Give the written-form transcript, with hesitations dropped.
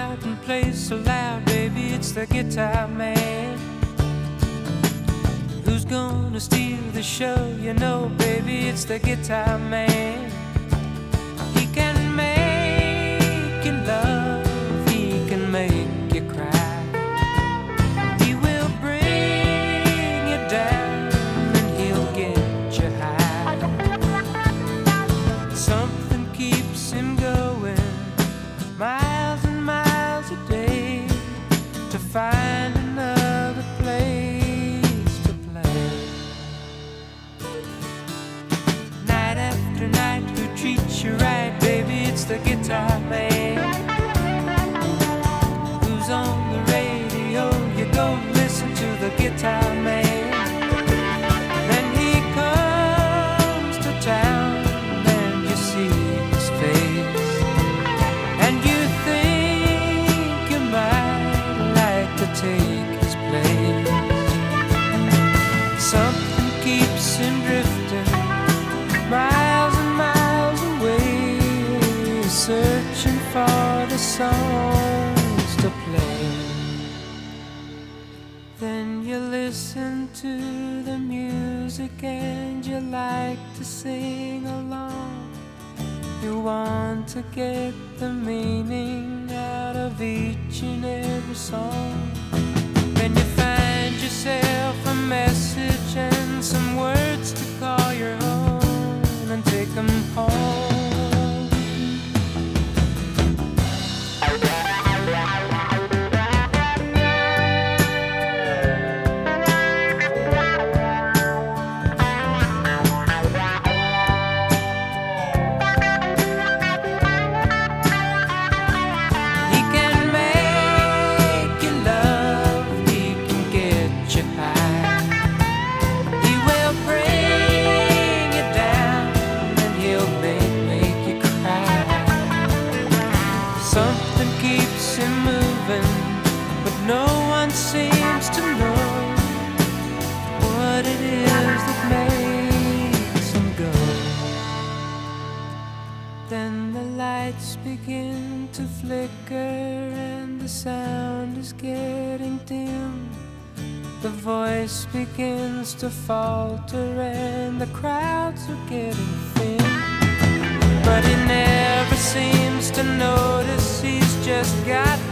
out and plays so loud, baby, it's the guitar man. Who's gonna steal the show? You know, baby, it's the guitar man. He can make you love, he can make you cry. He will bring you down and he'll get you high. Something keeps him going miles and miles a day to find another place to play. Night after night, who treats you right, baby, it's the guitar man. Who's on the radio? You go listen to the guitar man. Then he comes to town and you see his face, and you think you might like to take his place. Something keeps him drifting miles and miles away, searching for the songs to play. Then you listen to the music and you like to sing along. You want to get the meaning out of each and every song. Then you find yourself a message and some words to call your own and take them home. He can make you love, he can get you high. He will bring you down and he'll make you cry. Something keeps him moving, but no one seems to know what it is that makes him go. Then the lights begin to flicker and the sound is getting dim. The voice begins to falter and the crowds are getting thin. But he never seems to notice, he's just got